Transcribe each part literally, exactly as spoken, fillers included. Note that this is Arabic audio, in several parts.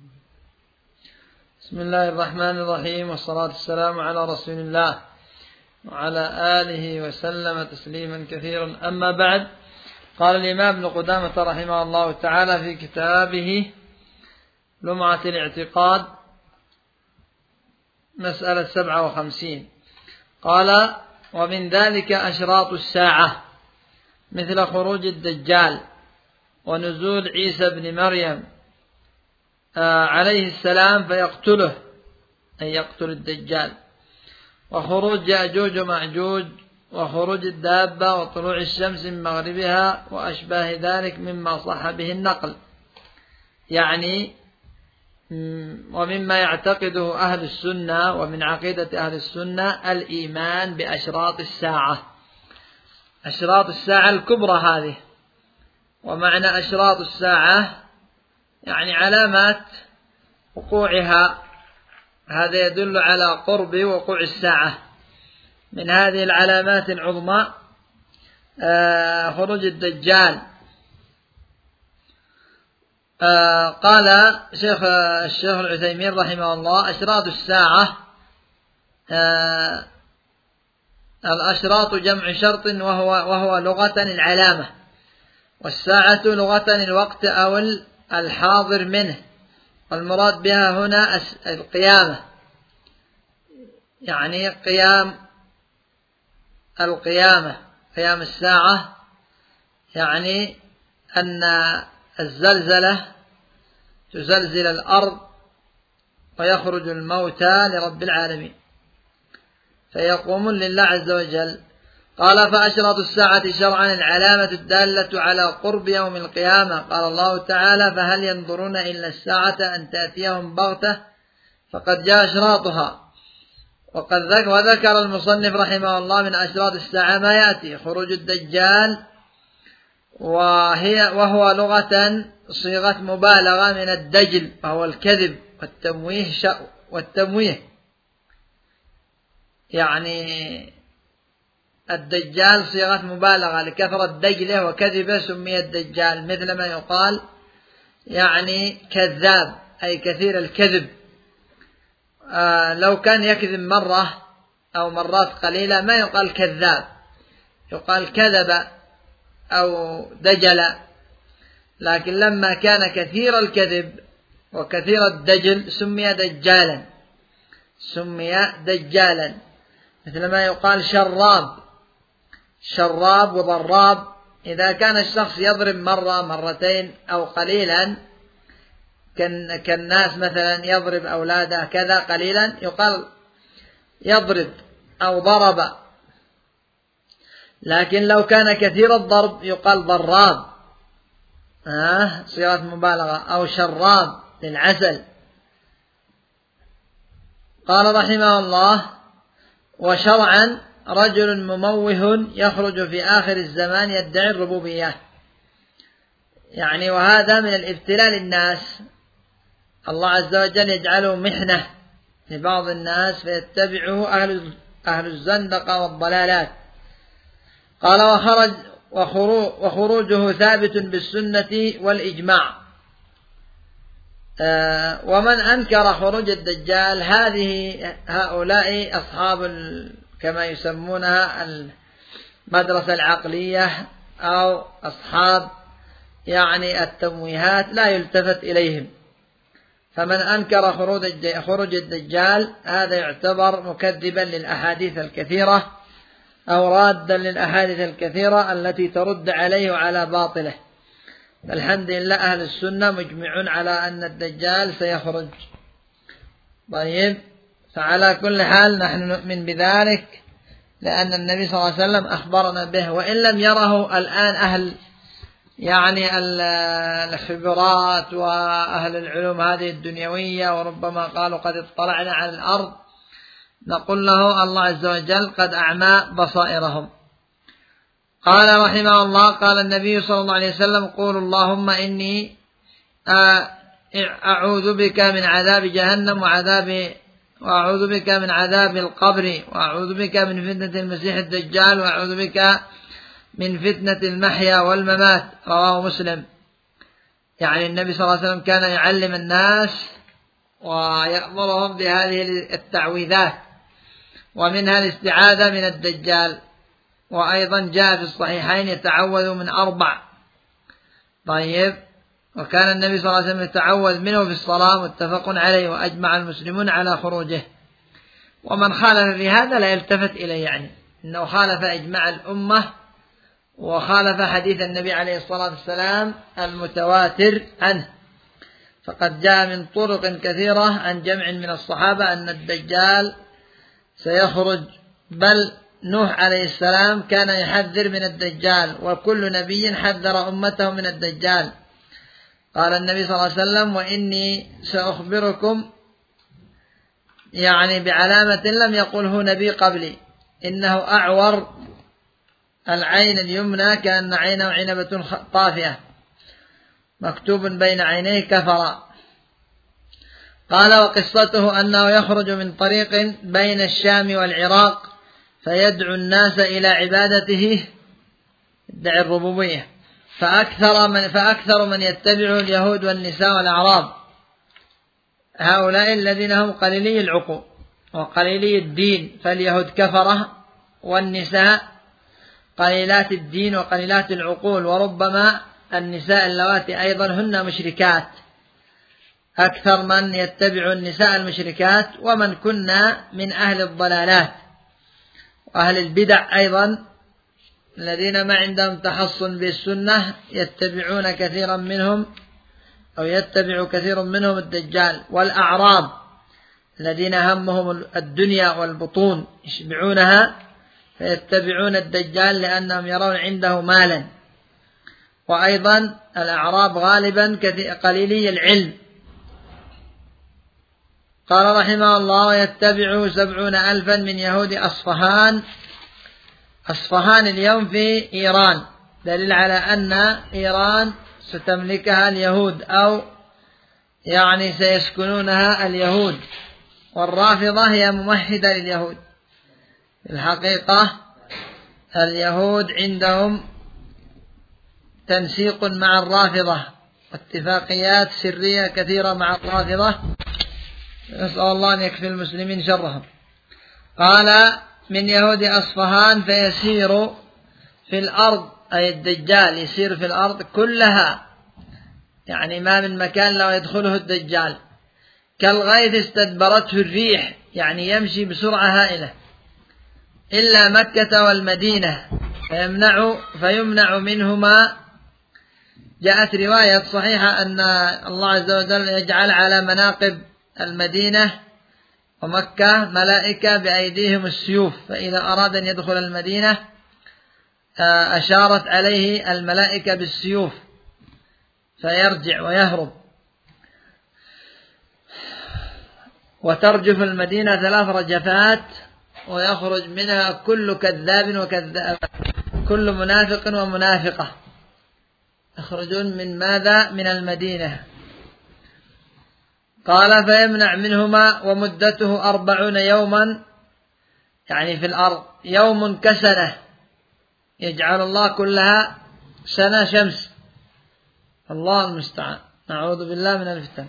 بسم الله الرحمن الرحيم، والصلاة والسلام على رسول الله وعلى آله وسلم تسليما كثيرا. أما بعد، قال الإمام ابن قدامة رحمه الله تعالى في كتابه لمعة الاعتقاد مسألة سبعة وخمسين، قال: ومن ذلك أشراط الساعة مثل خروج الدجال ونزول عيسى بن مريم عليه السلام فيقتله، أي يقتل الدجال، وخروج يأجوج ومأجوج، وخروج الدابة، وطلوع الشمس من مغربها، وأشباه ذلك مما صح به النقل. يعني ومما يعتقده أهل السنة ومن عقيدة أهل السنة الإيمان بأشراط الساعة، أشراط الساعة الكبرى هذه. ومعنى أشراط الساعة يعني علامات وقوعها، هذا يدل على قرب وقوع الساعة. من هذه العلامات العظمى خروج الدجال. قال شيخ الشيخ العثيمين رحمه الله: أشراط الساعة الأشراط جمع شرط، وهو, وهو لغة العلامة، والساعة لغة الوقت أو الحاضر منه، والمراد بها هنا القيامة، يعني قيام القيامة قيام الساعة، يعني أن الزلزلة تزلزل الأرض ويخرج الموتى لرب العالمين فيقومون لله عز وجل. قال: فأشراط الساعة شرعا العلامة الدالة على قرب يوم القيامة. قال الله تعالى: فهل ينظرون إلا الساعة أن تأتيهم بغتة فقد جاء أشراطها. وقد وذكر المصنف رحمه الله من أشراط الساعة ما يأتي: خروج الدجال، وهي وهو لغة صيغة مبالغة من الدجل، وهو الكذب والتمويه والتمويه يعني الدجال صيغة مبالغة لكثرة دجله وكذبه سمي الدجال، مثل ما يقال يعني كذاب، أي كثير الكذب. آه لو كان يكذب مرة أو مرات قليلة ما يقال كذاب، يقال كذب أو دجل. لكن لما كان كثير الكذب وكثير الدجل سمي دجالا سمي دجالا مثل ما يقال شراب شراب وضراب. إذا كان الشخص يضرب مرة مرتين أو قليلا، كالناس مثلا يضرب أولاده كذا قليلا، يقال يضرب أو ضرب. لكن لو كان كثير الضرب يقال ضراب، آه صيغة مبالغة، أو شراب للعسل. قال رحمه الله: وشرعا رجل مموه يخرج في آخر الزمان يدعي الربوبية، يعني وهذا من الابتلاء للناس، الله عز وجل يجعله محنة لبعض الناس فيتبعه أهل أهل الزندقة والضلالات. قال: وخرج وخروجه ثابت بالسنة والإجماع. آه ومن أنكر خروج الدجال هذه هؤلاء أصحاب كما يسمونها المدرسة العقلية أو أصحاب يعني التمويهات لا يلتفت إليهم. فمن أنكر خروج الدجال هذا يعتبر مكذبا للأحاديث الكثيرة أو رادا للأحاديث الكثيرة التي ترد عليه وعلى باطله. الحمد لله أهل السنة مجمعون على أن الدجال سيخرج. طيب، فعلى كل حال نحن نؤمن بذلك لأن النبي صلى الله عليه وسلم أخبرنا به، وإن لم يره الآن أهل يعني الخبرات وأهل العلوم هذه الدنيوية، وربما قالوا قد اطلعنا على الأرض، نقول له الله عز وجل قد أعمى بصائرهم. قال رحمه الله: قال النبي صلى الله عليه وسلم: قولوا اللهم إني أعوذ بك من عذاب جهنم وعذاب وأعوذ بك من عذاب القبر، وأعوذ بك من فتنة المسيح الدجال، وأعوذ بك من فتنة المحيا والممات. رواه مسلم. يعني النبي صلى الله عليه وسلم كان يعلم الناس ويأمرهم بهذه التعويذات، ومنها الاستعاذة من الدجال. وأيضا جاء في الصحيحين يتعوذ من أربع. طيب، وكان النبي صلى الله عليه وسلم يتعوذ منه في الصلاة، متفق عليه، وأجمع المسلمون على خروجه. ومن خالف في هذا لا يلتفت إليه، يعني إنه خالف إجماع الأمة وخالف حديث النبي عليه الصلاة والسلام المتواتر عنه. فقد جاء من طرق كثيرة عن جمع من الصحابة أن الدجال سيخرج، بل نوح عليه السلام كان يحذر من الدجال، وكل نبي حذر أمته من الدجال. قال النبي صلى الله عليه وسلم: وإني سأخبركم يعني بعلامة لم يقله نبي قبلي، إنه أعور العين اليمنى كأن عينه عنبة طافئة، مكتوب بين عينيه كفرا. قال: وقصته أنه يخرج من طريق بين الشام والعراق فيدعو الناس إلى عبادته، يدعي الربوبية، فأكثر من, فأكثر من يتبعه اليهود والنساء والأعراب، هؤلاء الذين هم قليلي العقول وقليلي الدين، فاليهود كفرة والنساء قليلات الدين وقليلات العقول، وربما النساء اللواتي أيضا هن مشركات، أكثر من يتبع النساء المشركات، ومن كنا من أهل الضلالات وأهل البدع أيضا الذين ما عندهم تحصن بالسنة، يتبعون كثيرا منهم أو يتبع كثير منهم الدجال. والأعراب الذين همهم الدنيا والبطون يشبعونها فيتبعون الدجال لأنهم يرون عنده مالا. وأيضا الأعراب غالبا قليلي العلم. قال رحمه الله: ويتبعه سبعون ألفا من يهود أصفهان. أصفهان اليوم في إيران، دليل على أن إيران ستملكها اليهود، أو يعني سيسكنونها اليهود. والرافضة هي ممهدة لليهود. في الحقيقة اليهود عندهم تنسيق مع الرافضة واتفاقيات سرية كثيرة مع الرافضة، نسأل الله أن يكفي المسلمين شرهم. قال: من يهود أصفهان فيسير في الأرض، أي الدجال يسير في الأرض كلها، يعني ما من مكان لا يدخله الدجال، كالغيث استدبرته الريح، يعني يمشي بسرعة هائلة، إلا مكة والمدينة فيمنع, فيمنع منهما. جاءت رواية صحيحة أن الله عز وجل يجعل على مناقب المدينة ومكة ملائكة بأيديهم السيوف، فإذا أراد أن يدخل المدينة أشارت عليه الملائكة بالسيوف فيرجع ويهرب. وترجف المدينة ثلاث رجفات ويخرج منها كل كذاب وكذاب، كل منافق ومنافقة، يخرجون من ماذا؟ من المدينة. قال: فيمنع منهما، ومدته أربعون يوما، يعني في الأرض يوم كسنة، يجعل الله كلها سنة شمس، الله المستعان، نعوذ بالله من الفتن.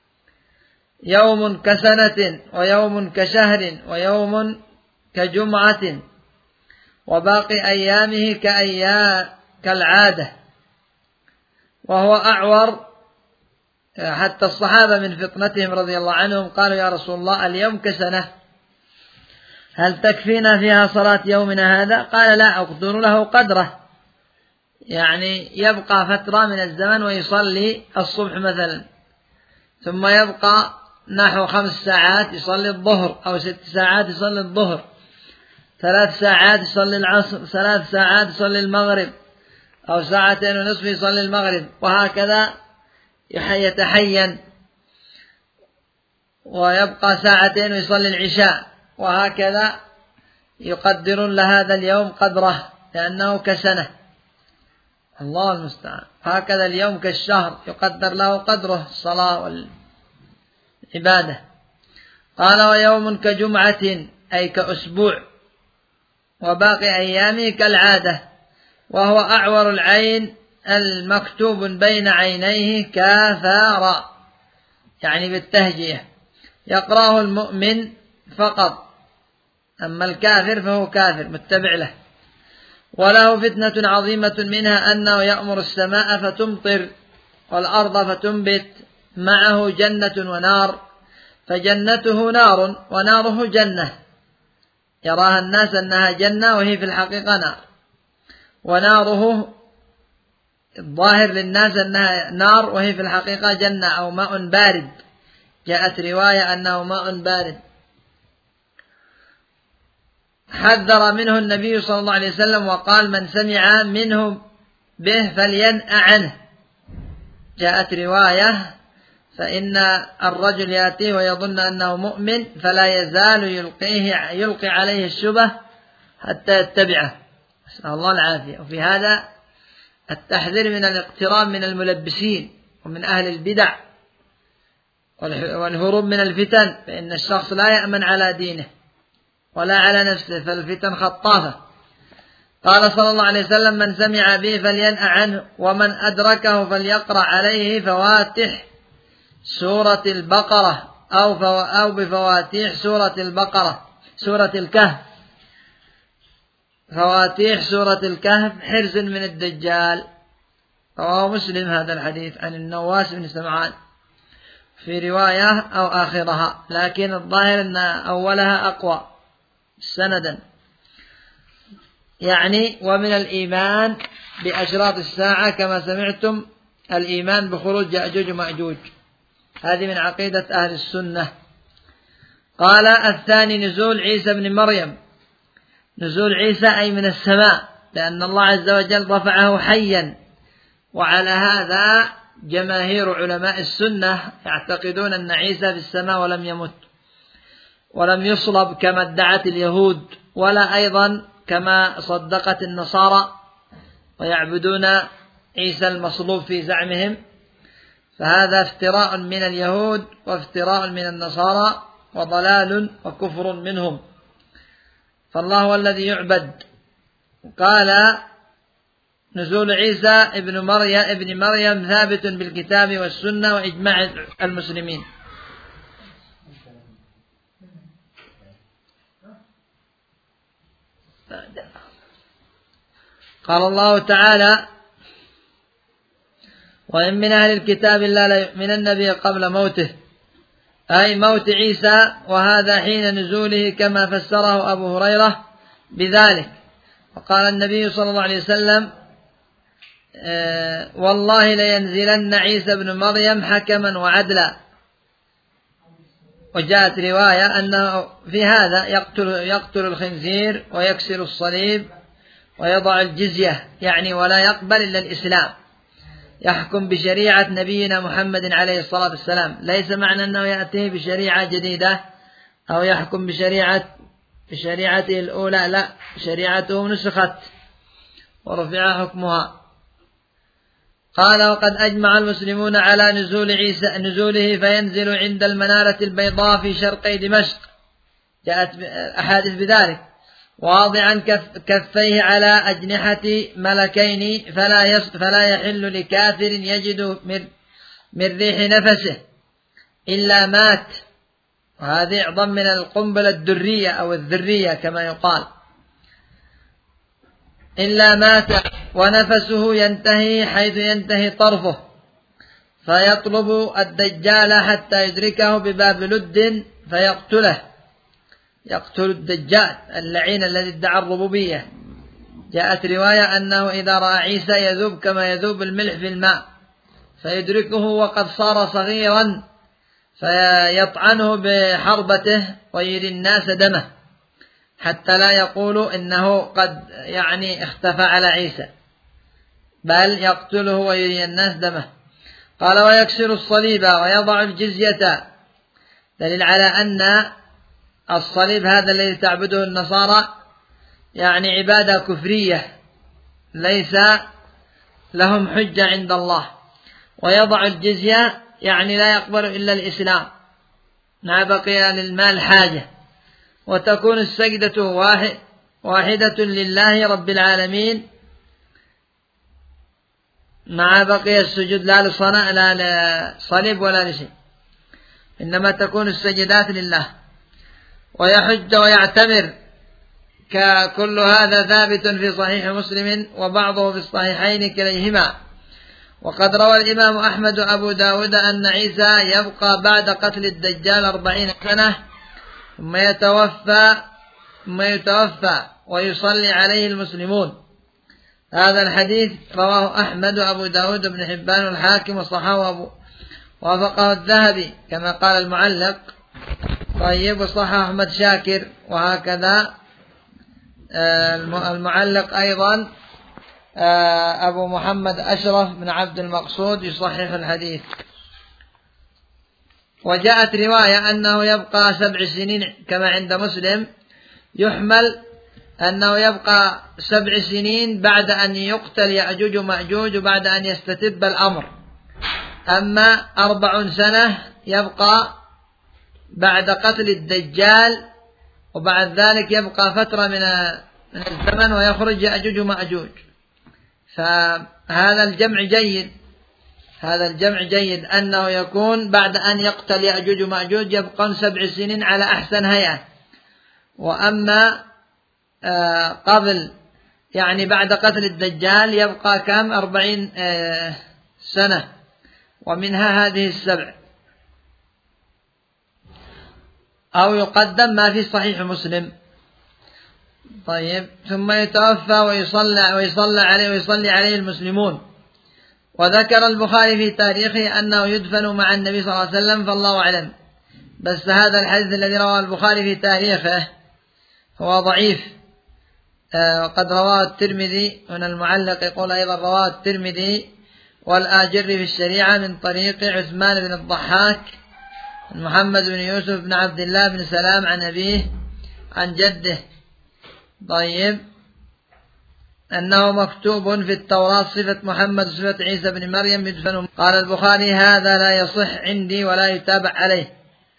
يوم كسنة ويوم كشهر ويوم كجمعة، وباقي أيامه كأيام كالعادة، وهو أعور. حتى الصحابة من فطنتهم رضي الله عنهم قالوا: يا رسول الله، اليوم كسنة، هل تكفينا فيها صلاة يومنا هذا؟ قال: لا، أقدر له قدره، يعني يبقى فترة من الزمن ويصلي الصبح مثلا، ثم يبقى نحو خمس ساعات يصلي الظهر، أو ست ساعات يصلي الظهر، ثلاث ساعات يصلي العصر، ثلاث ساعات يصلي المغرب، أو ساعتين ونصف يصلي المغرب، وهكذا يتحين، ويبقى ساعتين ويصلي العشاء، وهكذا يقدر لهذا اليوم قدره لأنه كسنة، الله المستعان. هكذا اليوم كالشهر يقدر له قدره الصلاة والعبادة. قال: ويوم كجمعة، أي كأسبوع، وباقي أيامه كالعادة، وهو أعور العين المكتوب بين عينيه كافارا، يعني بالتهجية، يقرأه المؤمن فقط، أما الكافر فهو كافر متبع له. وله فتنة عظيمة منها أنه يأمر السماء فتمطر والأرض فتنبت، معه جنة ونار، فجنته نار وناره جنة، يراها الناس أنها جنة وهي في الحقيقة نار، وناره الظاهر للناس أنها نار وهي في الحقيقة جنة أو ماء بارد، جاءت رواية أنه ماء بارد. حذر منه النبي صلى الله عليه وسلم وقال: من سمع منه به فلينأ عنه. جاءت رواية: فإن الرجل يأتيه ويظن أنه مؤمن فلا يزال يلقيه يلقي عليه الشبه حتى يتبعه، نسأل الله العافية. وفي هذا التحذير من الاقتراب من الملبسين ومن أهل البدع والهروب من الفتن، فإن الشخص لا يأمن على دينه ولا على نفسه، فالفتن خطافة. قال صلى الله عليه وسلم: من سمع به فلينأ عنه، ومن أدركه فليقرأ عليه فواتح سورة البقرة أو, فو أو بفواتيح سورة البقرة سورة الكهف، فواتيح سورة الكهف حرز من الدجال. رواه مسلم هذا الحديث عن النواس بن سمعان في رواية أو آخرها، لكن الظاهر أن أولها أقوى سندا. يعني ومن الإيمان بأشراط الساعة كما سمعتم الإيمان بخروج يأجوج ومأجوج، هذه من عقيدة أهل السنة. قال: الثاني نزول عيسى بن مريم. نزول عيسى أي من السماء، لأن الله عز وجل رفعه حيا، وعلى هذا جماهير علماء السنة يعتقدون أن عيسى في السماء ولم يمت ولم يصلب كما ادعت اليهود، ولا أيضا كما صدقت النصارى ويعبدون عيسى المصلوب في زعمهم، فهذا افتراء من اليهود وافتراء من النصارى وضلال وكفر منهم، فالله هو الذي يعبد. قال: نزول عيسى ابن مريم ابن مريم ثابت بالكتاب والسنة وإجماع المسلمين. قال الله تعالى: وإن من أهل الكتاب إلا ليؤمنن به قبل موته، أي موت عيسى، وهذا حين نزوله كما فسره أبو هريرة بذلك. وقال النبي صلى الله عليه وسلم: والله لينزلن عيسى بن مريم حكما وعدلا. وجاءت رواية أنه في هذا يقتل, يقتل الخنزير ويكسر الصليب ويضع الجزية، يعني ولا يقبل إلا الإسلام، يحكم بشريعة نبينا محمد عليه الصلاة والسلام. ليس معنى أنه يأتيه بشريعة جديدة أو يحكم بشريعة بشريعته الأولى، لا، شريعته نسخت ورفع حكمها. قال: وقد أجمع المسلمون على نزول عيسى نزوله فينزل عند المنارة البيضاء في شرقي دمشق، جاءت أحاديث بذلك، واضعا كف كفيه على أجنحة ملكين، فلا, فلا يحل لكافر يجد من, من ريح نفسه إلا مات. وهذه أعظم من القنبلة الدرية أو الذرية كما يقال، إلا مات ونفسه ينتهي حيث ينتهي طرفه، فيطلب الدجال حتى يدركه بباب لد فيقتله، يقتل الدجال اللعين الذي ادعى الربوبية. جاءت رواية أنه إذا رأى عيسى يذوب كما يذوب الملح في الماء، فيدركه وقد صار صغيرا فيطعنه بحربته ويري الناس دمه، حتى لا يقولوا إنه قد يعني اختفى على عيسى، بل يقتله ويري الناس دمه. قال: ويكسر الصليب ويضع الجزية، دليل على أن الصليب هذا الذي تعبده النصارى يعني عبادة كفرية ليس لهم حجة عند الله. ويضع الجزية يعني لا يقبل إلا الإسلام، ما بقي للمال حاجة، وتكون السجدة واحد واحدة لله رب العالمين، مع بقي السجود لا لصنع لا لصليب ولا لشيء. إنما تكون السجدات لله، ويحج ويعتمر، ككل هذا ثابت في صحيح مسلم وبعضه في الصحيحين كليهما. وقد روى الإمام أحمد وأبو داود أن عيسى يبقى بعد قتل الدجال أربعين سنة ثم يتوفى ثم يتوفى ويصلي عليه المسلمون. هذا الحديث رواه أحمد وأبو داود بن حبان والحاكم وصححه ووافقه الذهبي كما قال المعلق. طيب، وصحح أحمد شاكر، وهكذا المعلق أيضا أبو محمد أشرف بن عبد المقصود يصحح الحديث. وجاءت رواية أنه يبقى سبع سنين كما عند مسلم، يحمل أنه يبقى سبع سنين بعد أن يقتل يأجوج ومأجوج وبعد أن يستتب الأمر. أما أربع سنة يبقى بعد قتل الدجال، وبعد ذلك يبقى فترة من الزمن ويخرج يأجوج ومأجوج. فهذا الجمع جيد، هذا الجمع جيد أنه يكون بعد أن يقتل يأجوج ومأجوج يبقون سبع سنين على أحسن هيئة. وأما قبل يعني بعد قتل الدجال يبقى كم أربعين سنة، ومنها هذه السبع. أو يقدم ما في صحيح مسلم. طيب، ثم يتوفى ويصلى ويصلى عليه ويصلي عليه المسلمون. وذكر البخاري في تاريخه أنه يدفن مع النبي صلى الله عليه وسلم، فالله أعلم. بس هذا الحديث الذي رواه البخاري في تاريخه هو ضعيف، وقد رواه الترمذي. هنا المعلق يقول أيضا رواه الترمذي والآجري في الشريعة من طريق عثمان بن الضحاك محمد بن يوسف بن عبد الله بن سلام عن أبيه عن جده. طيب، أنه مكتوب في التوراة صفة محمد وصفة عيسى بن مريم يدفن. قال البخاري هذا لا يصح عندي ولا يتابع عليه.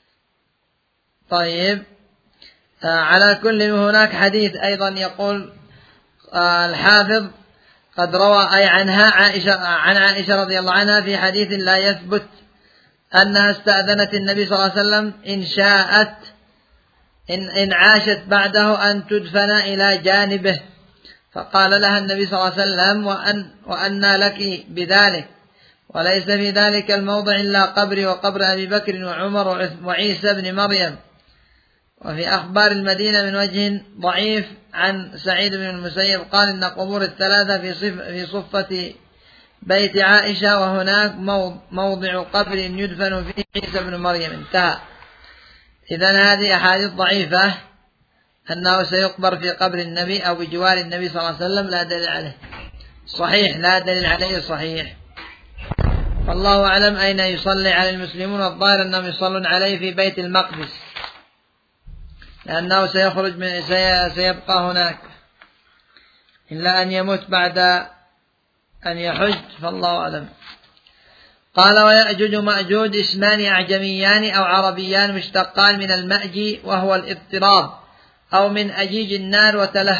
طيب، آه على كل هناك حديث أيضا يقول آه الحافظ قد روى أي عنها عائشة عن عائشة رضي الله عنها في حديث لا يثبت أنها استأذنت النبي صلى الله عليه وسلم إن شاءت إن, إن عاشت بعده أن تدفن إلى جانبه، فقال لها النبي صلى الله عليه وسلم وأن وأنى لك بذلك، وليس في ذلك الموضع إلا قبري وقبر أبي بكر وعمر وعيسى بن مريم. وفي أخبار المدينة من وجه ضعيف عن سعيد بن المسيب قال إن قبور الثلاثة في, صف في صفة بيت عائشة، وهناك موضع قبر يدفن فيه عيسى بن مريم. انتهى. إذن هذه أحاديث ضعيفة أنه سيقبر في قبر النبي أو بجوار النبي صلى الله عليه وسلم لا دليل عليه. صحيح، لا دليل عليه صحيح. والله أعلم أين يصلي على المسلمون، والظاهر أنهم يصلون عليه في بيت المقدس، لأنه سيخرج من سيبقى هناك إلا أن يموت بعد أن يحج، فالله أعلم. قال ويأجوج ومأجوج اسمان أعجميان أو عربيان مشتقان من المأجي وهو الاضطراب، أو من أجيج النار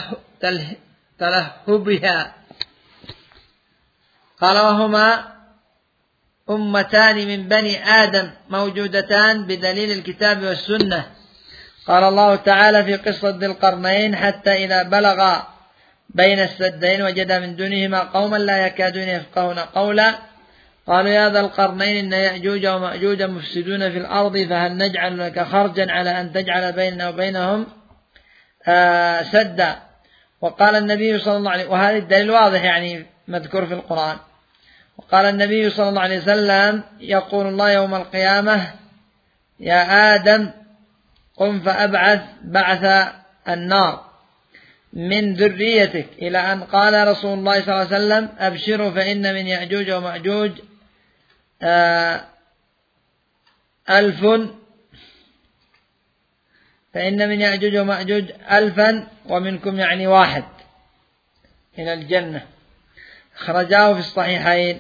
وتلهبها. قال وهما أمتان من بني آدم موجودتان بدليل الكتاب والسنة. قال الله تعالى في قصة ذي القرنين حتى إذا بلغ بين السدين وجد من دونهما قوما لا يكادون يفقهون قولا قالوا يا ذا القرنين إن يأجوج ومأجوج مفسدون في الأرض فهل نجعل لك خرجا على أن تجعل بيننا وبينهم آه سدا. وقال النبي صلى الله عليه وسلم، وهذا الدليل واضح يعني مذكور في القرآن. وقال النبي صلى الله عليه وسلم يقول الله يوم القيامة يا آدم قم فأبعث بعث النار من ذريتك، إلى أن قال رسول الله صلى الله عليه وسلم أبشروا فإن من يأجوج ومأجوج ألف فإن من يأجوج ومأجوج ألفا ومنكم يعني واحد إلى الجنة. خرجاه في الصحيحين.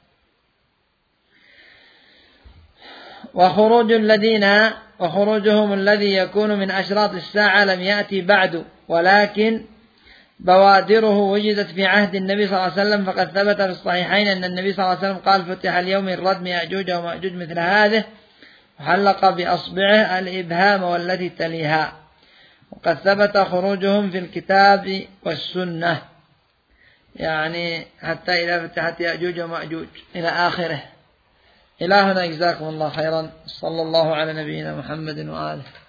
وخروج الذين وخروجهم الذي يكون من أشراط الساعة لم يأتي بعد، ولكن بوادره وجدت في عهد النبي صلى الله عليه وسلم. فقد ثبت في الصحيحين أن النبي صلى الله عليه وسلم قال فتح اليوم الردم يأجوج ومأجوج مثل هذه وحلق بأصبعه الإبهام والتي تليها، وقد ثبت خروجهم في الكتاب والسنة، يعني حتى إذا فتحت يأجوج ومأجوج إلى آخره. إلى هنا، جزاكم الله خيرا. صلى الله على نبينا محمد وآله.